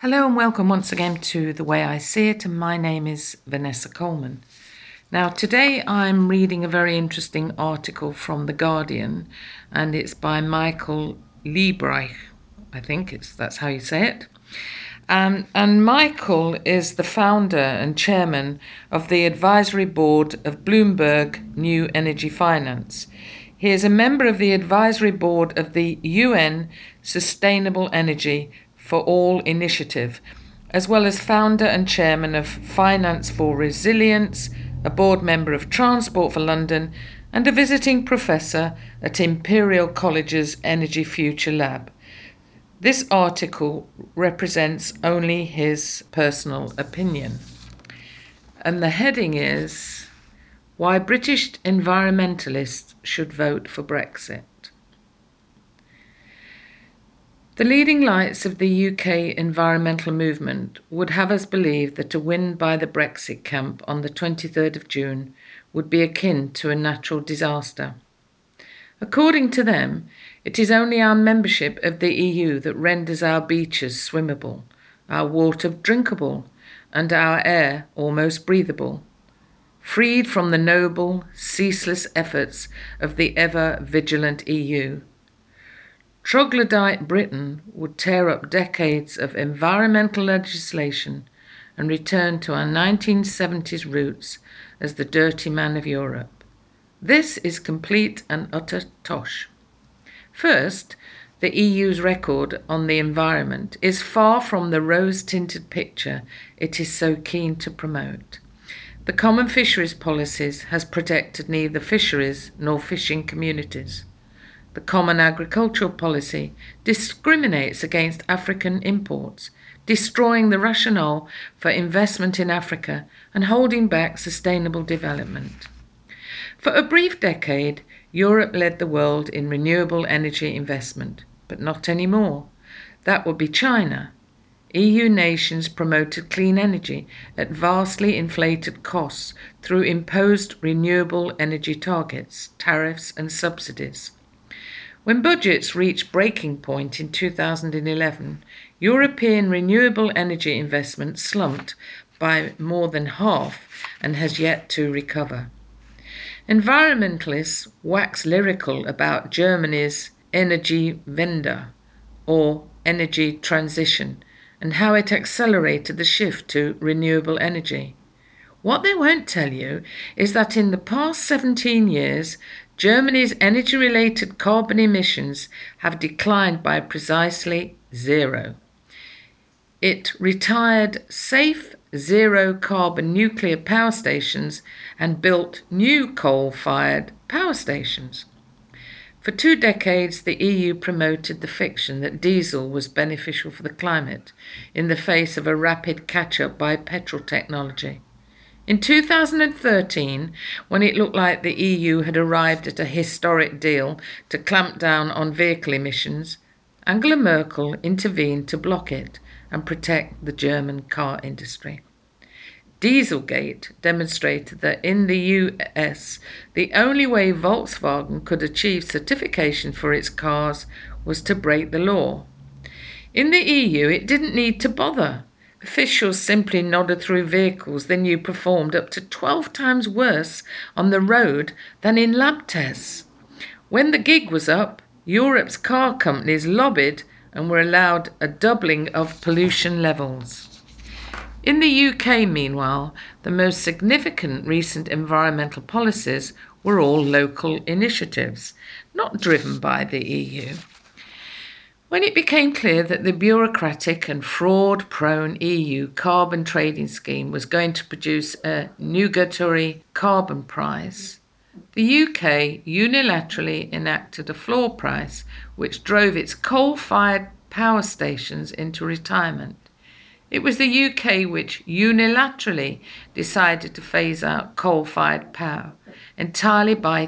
Hello and welcome once again to The Way I See It, and my name is Vanessa Coleman. Now, today I'm reading a very interesting article from The Guardian, and it's by Michael Liebreich. That's how you say it. And Michael is the founder and chairman of the advisory board of Bloomberg New Energy Finance. He is a member of the advisory board of the UN Sustainable Energy for All initiative, as well as founder and chairman of Finance for Resilience, a board member of Transport for London, and a visiting professor at Imperial College's Energy Future Lab. This article represents only his personal opinion. And the heading is Why British Environmentalists Should Vote for Brexit. The leading lights of the UK environmental movement would have us believe that a win by the Brexit camp on the 23rd of June would be akin to a natural disaster. According to them, it is only our membership of the EU that renders our beaches swimmable, our water drinkable, and our air almost breathable, freed from the noble, ceaseless efforts of the ever-vigilant EU. Troglodyte Britain would tear up decades of environmental legislation and return to our 1970s roots as the dirty man of Europe. This is complete and utter tosh. First, the EU's record on the environment is far from the rose-tinted picture it is so keen to promote. The common fisheries policies has protected neither fisheries nor fishing communities. The common agricultural policy discriminates against African imports, destroying the rationale for investment in Africa and holding back sustainable development. For a brief decade, Europe led the world in renewable energy investment, but not anymore. That would be China. EU nations promoted clean energy at vastly inflated costs through imposed renewable energy targets, tariffs, and subsidies. When budgets reached breaking point in 2011, European renewable energy investment slumped by more than half and has yet to recover. Environmentalists wax lyrical about Germany's Energiewende, or energy transition, and how it accelerated the shift to renewable energy. What they won't tell you is that in the past 17 years, Germany's energy-related carbon emissions have declined by precisely zero. It retired safe, zero-carbon nuclear power stations and built new coal-fired power stations. For 2 decades, the EU promoted the fiction that diesel was beneficial for the climate in the face of a rapid catch-up by petrol technology. In 2013, when it looked like the EU had arrived at a historic deal to clamp down on vehicle emissions, Angela Merkel intervened to block it and protect the German car industry. Dieselgate demonstrated that in the US, the only way Volkswagen could achieve certification for its cars was to break the law. In the EU, it didn't need to bother. Officials simply nodded through vehicles they knew performed up to 12 times worse on the road than in lab tests. When the gig was up, Europe's car companies lobbied and were allowed a doubling of pollution levels. In the UK, meanwhile, the most significant recent environmental policies were all local initiatives, not driven by the EU. When it became clear that the bureaucratic and fraud-prone EU carbon trading scheme was going to produce a nugatory carbon price, the UK unilaterally enacted a floor price which drove its coal-fired power stations into retirement. It was the UK which unilaterally decided to phase out coal-fired power entirely by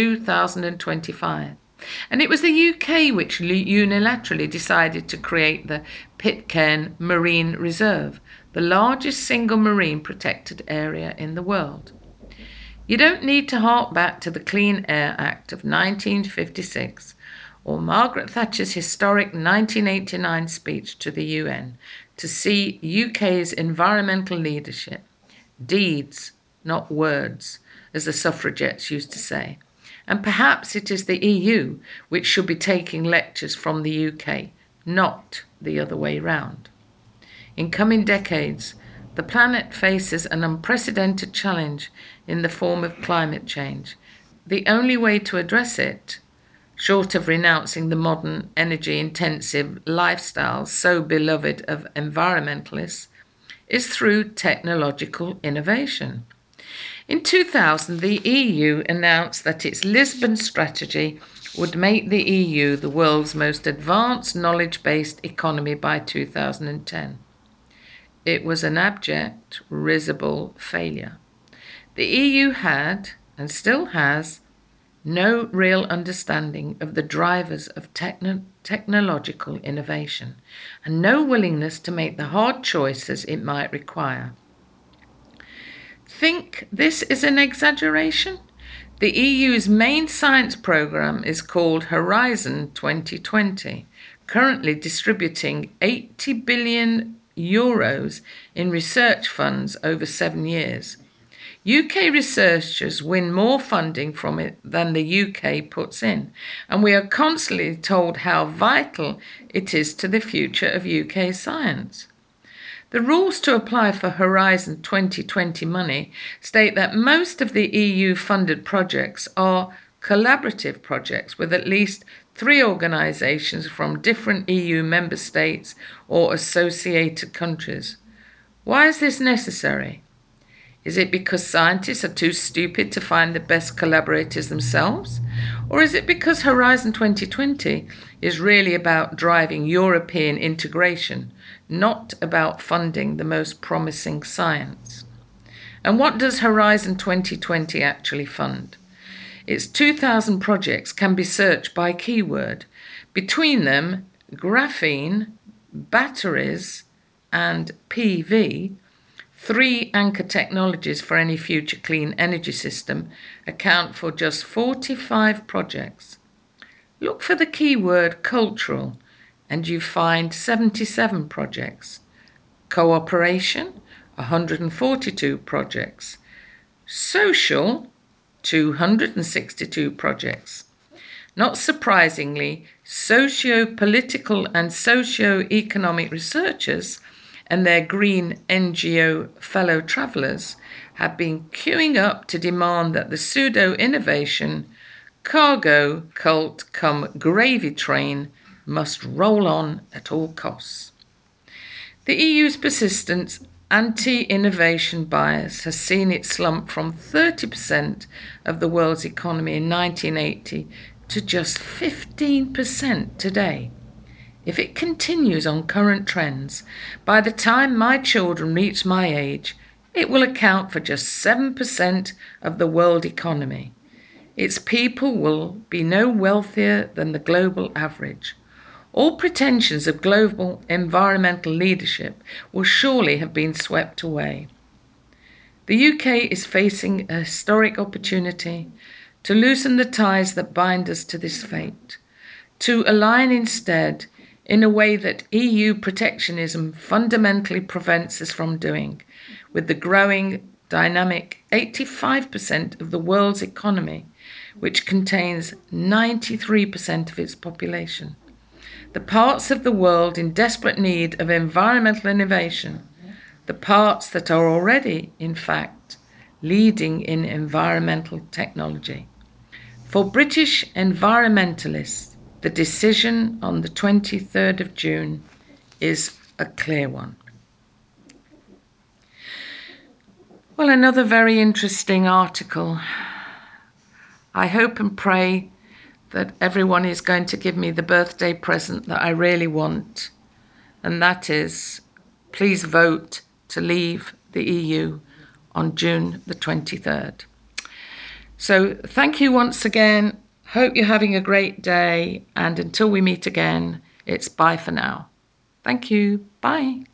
2025. And it was the UK which unilaterally decided to create the Pitcairn Marine Reserve, the largest single marine protected area in the world. You don't need to hark back to the Clean Air Act of 1956 or Margaret Thatcher's historic 1989 speech to the UN to see UK's environmental leadership, deeds, not words, as the suffragettes used to say. And perhaps it is the EU which should be taking lectures from the UK, not the other way round. In coming decades, the planet faces an unprecedented challenge in the form of climate change. The only way to address it, short of renouncing the modern energy-intensive lifestyles so beloved of environmentalists, is through technological innovation. In 2000, the EU announced that its Lisbon strategy would make the EU the world's most advanced knowledge-based economy by 2010. It was an abject, risible failure. The EU had, and still has, no real understanding of the drivers of technological innovation, and no willingness to make the hard choices it might require. Think this is an exaggeration? The EU's main science programme is called Horizon 2020, currently distributing 80 billion euros in research funds over 7 years. UK researchers win more funding from it than the UK puts in, and we are constantly told how vital it is to the future of UK science. The rules to apply for Horizon 2020 money state that most of the EU-funded projects are collaborative projects with at least 3 organisations from different EU member states or associated countries. Why is this necessary? Is it because scientists are too stupid to find the best collaborators themselves? Or is it because Horizon 2020 is really about driving European integration, not about funding the most promising science? And what does Horizon 2020 actually fund? Its 2,000 projects can be searched by keyword. Between them, graphene, batteries, and PV, 3 anchor technologies for any future clean energy system, account for just 45 projects. Look for the keyword cultural and you find 77 projects. Cooperation, 142 projects. Social, 262 projects. Not surprisingly, socio-political and socio-economic researchers and their green NGO fellow travellers have been queuing up to demand that the pseudo-innovation cargo cult come gravy train must roll on at all costs. The EU's persistent anti-innovation bias has seen it slump from 30% of the world's economy in 1980 to just 15% today. If it continues on current trends, by the time my children reach my age, it will account for just 7% of the world economy. Its people will be no wealthier than the global average. All pretensions of global environmental leadership will surely have been swept away. The UK is facing a historic opportunity to loosen the ties that bind us to this fate, to align instead in a way that EU protectionism fundamentally prevents us from doing, with the growing, dynamic 85% of the world's economy, which contains 93% of its population. The parts of the world in desperate need of environmental innovation, the parts that are already, in fact, leading in environmental technology. For British environmentalists, the decision on the 23rd of June is a clear one. Well, another very interesting article. I hope and pray that everyone is going to give me the birthday present that I really want, and that is, please vote to leave the EU on June the 23rd. So thank you once again. Hope you're having a great day, and until we meet again, it's bye for now. Thank you. Bye.